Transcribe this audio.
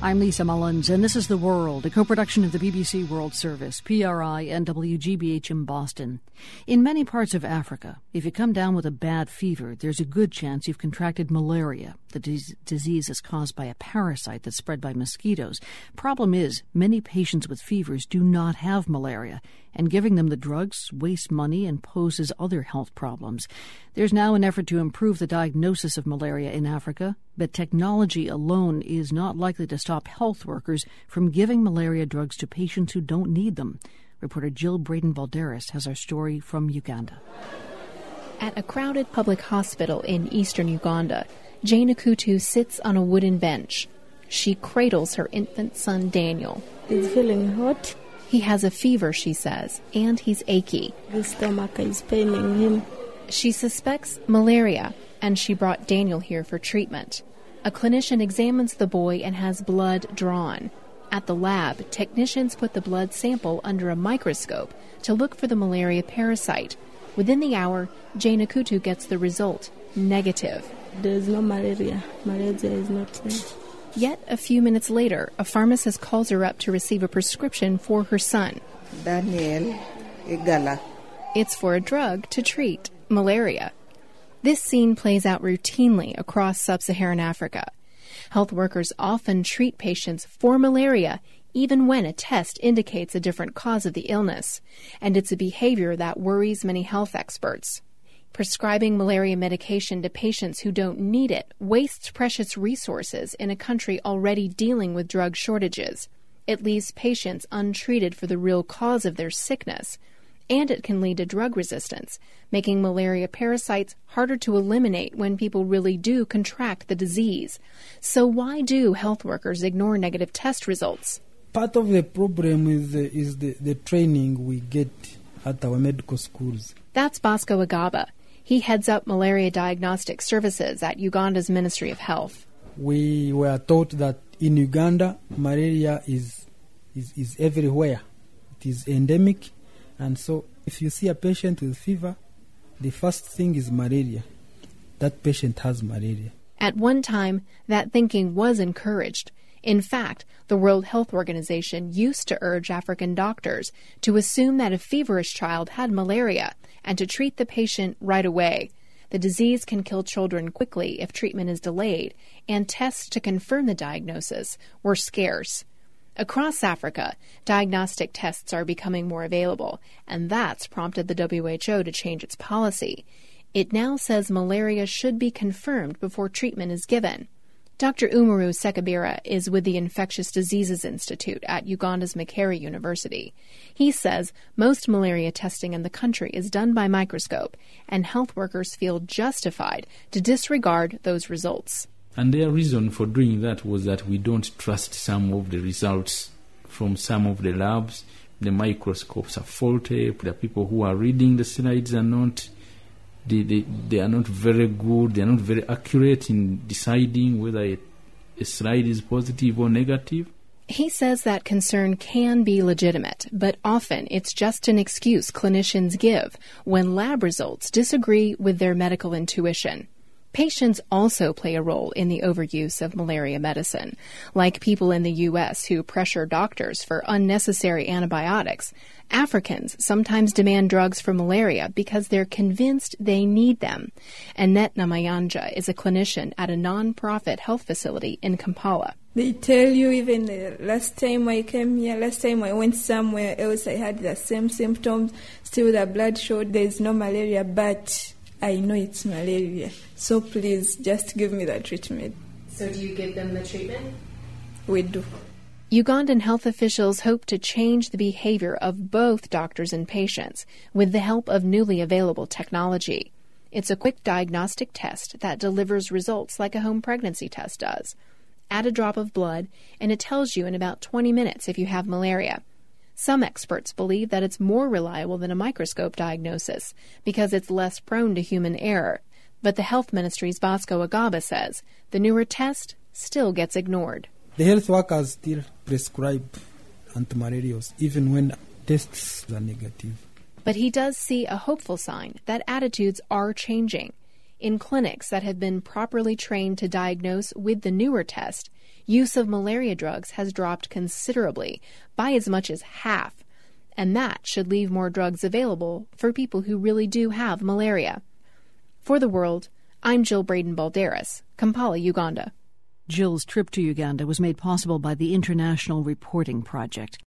I'm Lisa Mullins, and this is The World, a co-production of the BBC World Service, PRI, and WGBH in Boston. In many parts of Africa, if you come down with a bad fever, there's a good chance you've contracted malaria. The disease is caused by a parasite that's spread by mosquitoes. Problem is, many patients with fevers do not have malaria, and giving them the drugs wastes money and poses other health problems. There's now an effort to improve the diagnosis of malaria in Africa, but technology alone is not likely to stop health workers from giving malaria drugs to patients who don't need them. Reporter Jill Braden-Balderas has our story from Uganda. At a crowded public hospital in eastern Uganda, Jane Akutu sits on a wooden bench. She cradles her infant son, Daniel. He's feeling hot. He has a fever, she says, and he's achy. His stomach is paining him. She suspects malaria, and she brought Daniel here for treatment. A clinician examines the boy and has blood drawn. At the lab, technicians put the blood sample under a microscope to look for the malaria parasite. Within the hour, Jane Akutu gets the result, negative. There is no malaria. Malaria is not there. Yet, a few minutes later, a pharmacist calls her up to receive a prescription for her son. Daniel Igala. It's for a drug to treat malaria. This scene plays out routinely across sub-Saharan Africa. Health workers often treat patients for malaria even when a test indicates a different cause of the illness, and it's a behavior that worries many health experts. Prescribing malaria medication to patients who don't need it wastes precious resources in a country already dealing with drug shortages. It leaves patients untreated for the real cause of their sickness, and it can lead to drug resistance, making malaria parasites harder to eliminate when people really do contract the disease. So why do health workers ignore negative test results? Part of the problem is the training we get at our medical schools. That's Bosco Agaba. He heads up malaria diagnostic services at Uganda's Ministry of Health. We were taught that in Uganda, malaria is everywhere. It is endemic. And so if you see a patient with fever, the first thing is malaria. That patient has malaria. At one time, that thinking was encouraged. In fact, the World Health Organization used to urge African doctors to assume that a feverish child had malaria and to treat the patient right away. The disease can kill children quickly if treatment is delayed, and tests to confirm the diagnosis were scarce. Across Africa, diagnostic tests are becoming more available, and that's prompted the WHO to change its policy. It now says malaria should be confirmed before treatment is given. Dr. Umaru Sekabira is with the Infectious Diseases Institute at Uganda's Makerere University. He says most malaria testing in the country is done by microscope, and health workers feel justified to disregard those results. And their reason for doing that was that we don't trust some of the results from some of the labs. The microscopes are faulty. The people who are reading the slides are not They are not very good, they are not very accurate in deciding whether a slide is positive or negative. He says that concern can be legitimate, but often it's just an excuse clinicians give when lab results disagree with their medical intuition. Patients also play a role in the overuse of malaria medicine, like people in the U.S. who pressure doctors for unnecessary antibiotics. Africans sometimes demand drugs for malaria because they're convinced they need them. Annette Namayanja is a clinician at a non-profit health facility in Kampala. They tell you even last time I came here, last time I went somewhere else, I had the same symptoms, still the blood showed there's no malaria, but I know it's malaria. So please, just give me the treatment. So do you give them the treatment? We do. Ugandan health officials hope to change the behavior of both doctors and patients with the help of newly available technology. It's a quick diagnostic test that delivers results like a home pregnancy test does. Add a drop of blood, and it tells you in about 20 minutes if you have malaria. Some experts believe that it's more reliable than a microscope diagnosis because it's less prone to human error. But the Health Ministry's Bosco Agaba says the newer test still gets ignored. The health workers still prescribe antimalarials even when tests are negative. But he does see a hopeful sign that attitudes are changing. In clinics that have been properly trained to diagnose with the newer test, use of malaria drugs has dropped considerably, by as much as half, and that should leave more drugs available for people who really do have malaria. For The World, I'm Jill Braden-Balderas, Kampala, Uganda. Jill's trip to Uganda was made possible by the International Reporting Project.